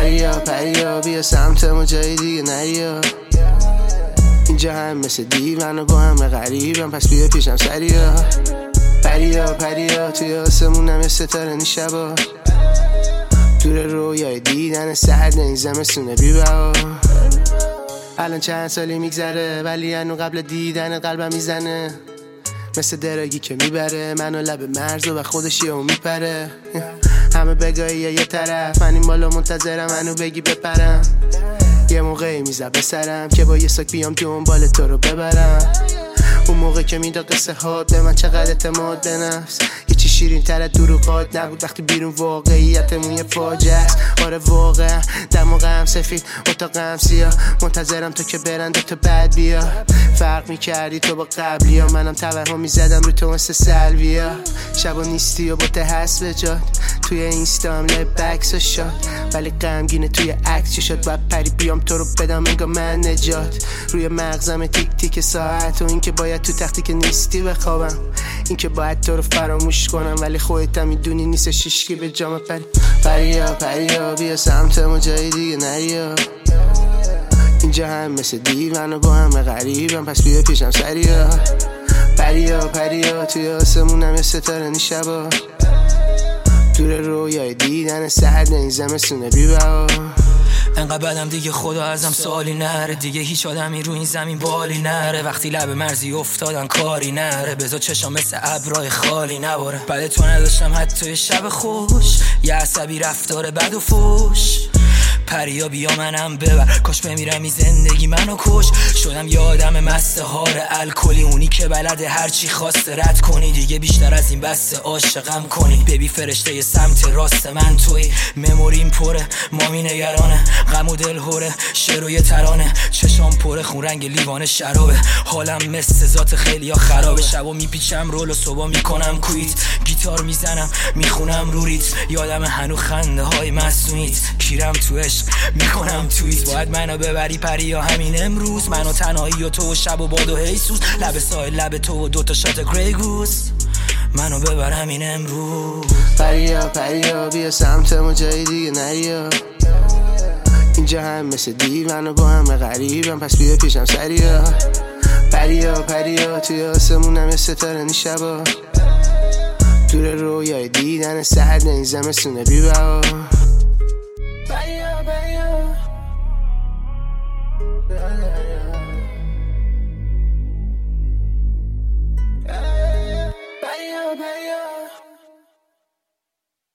پریا بیا سمت ما جای دیگه نریا. اینجا هم مثل دیوان و با همه غریبم، پس بیا پیشم سریا. پریا توی آسمونم ستاره نی شبا، دور رویای دیدن سرد این زمستونه بی بها. الان چند سالی میگذره ولی هنو قبل دیدن قلبم میزنه، مثل دراگی که میبره منو لب مرز و خودش یهو میپره. همه بگایی یه طرف، من این بالا منتظرم منو بگی بپرم. یه موقعی میزد به سرم که با یه ساک بیام دنبال تو رو ببرم. اون موقع که میداد قصه هات به من چقدر اعتماد به نفس، یه چی شیرین تر دروغات نبود وقتی بیرون واقعیتمون یه فاجعه است. آره واقعا دماغم سفید اتاقم سیاه، منتظرم تو که برند تو بعد بیا. فرق میکردی تو با قبلی ها، منم توهم میزدم رو تو مثل سلویا. شبا نیستی و با هست به جاد، توی اینستام لب بکس شاد، ولی غمگینه توی عکس چه شد باید پری بیام تو رو بدم انگار من نجات. روی مغزم تیک تیک ساعت و این که باید تو تختی که نیستی بخوابم، این که باید تو رو فراموش کنم ولی خودت هم میدونی نیست شیشکی به جام پریا بیا سمت ما جای دیگه نریا. اینجا هم مثل دیوان و با همه غریبم، پس بیا پیشم سریا. پریا توی آسمونم ستاره نی شبا، دور رویای دیدن سرد این زمستونه بی بها. انقدر بدم دیگه خدا ازم سوالی نره، دیگه هیچ آدمی رو این زمین بالی نره. وقتی لب مرزی افتادن کاری نره، بذار چشام مثل ابرای خالی نباره. بعد تو نداشتم حتی شب خوش، یه عصبی رفتار بد و فوش. پریا بیا منم ببر، کاش بمیرم این زندگی منو کش. شدم یه آدم مستهار الکلی، اونی که بلده هرچی خواسته رد کنی. دیگه بیشتر از این بسته عاشقم کنی. ببی فرشته ی سمت راست من توی، مموریم پره مامی نگرانه، غم و دل هوره شعر و یه ترانه. چشام پره خون رنگ لیوان شرابه، حالم مثل ذات خیلی ها خرابه. شبا میپیچم رول و صبح میکنم کویت، گیتار میزنم میخونم روریت. یادم هنو خنده های مسئولیت، کیرم تو عشق میکنم تویت. باید منو ببری پریا همین امروز، منو تنهایی و تو و شب و باد و هیسوس. لب سایل لب تو و دوتا شات گری گوز، منو ببر همین امروز. پریا بیا سمت ما جای دیگه نریا. اینجا هم مثل دیوان و با همه غریبم، پس بیا پیشم سریا. پریا توی آسمونم ستاره نی شبا، دور رویای دیدن سرد این زمستونه بی بها.